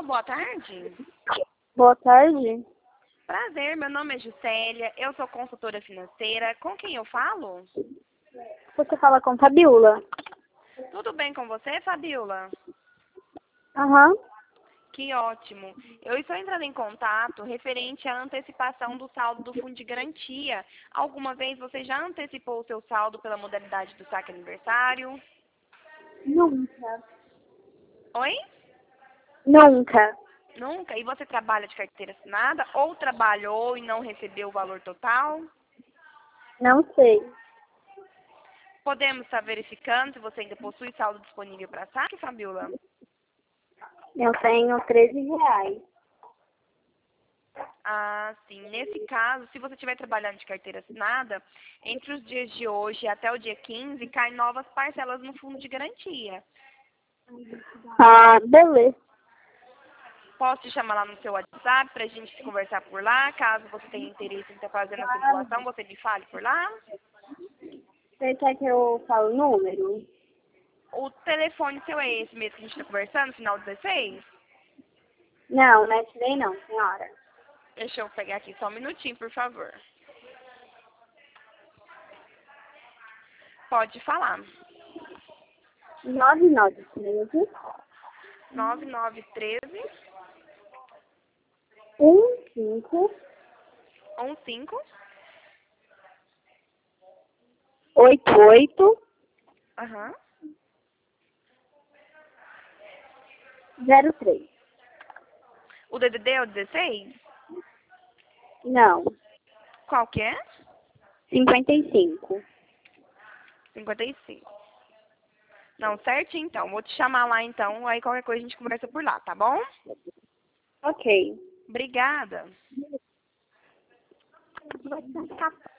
boa tarde. Boa tarde. Prazer, meu nome é Juscelia, eu sou consultora financeira. Com quem eu falo? Você fala com Fabiola? Tudo bem com você, Fabiola? Aham. Que ótimo. Eu estou entrando em contato referente à antecipação do saldo do fundo de garantia. Alguma vez você já antecipou o seu saldo pela modalidade do saque aniversário? Nunca. Oi? Nunca. Nunca? E você trabalha de carteira assinada ou trabalhou e não recebeu o valor total? Não sei. Podemos estar verificando se você ainda possui saldo disponível para saque, Fabiola? Eu tenho R$ 13. Ah, sim. Nesse caso, se você estiver trabalhando de carteira assinada, entre os dias de hoje até o dia 15, caem novas parcelas no fundo de garantia. Ah, beleza. Posso te chamar lá no seu WhatsApp para a gente conversar por lá? Caso você tenha interesse em estar fazendo essa doação, você me fale por lá. Você quer que eu fale o número? O telefone seu é esse mesmo que a gente está conversando, final 16? Não, não é esse daí não, senhora. Deixa eu pegar aqui só um minutinho, por favor. Pode falar. 9913 9913 15 15 88 Aham. 03. O DDD é o 16? Não, Qual que é? 55. 55. Não, certinho então. Vou te chamar lá então, aí qualquer coisa a gente conversa por lá, tá bom? Ok. Obrigada. Vai ficar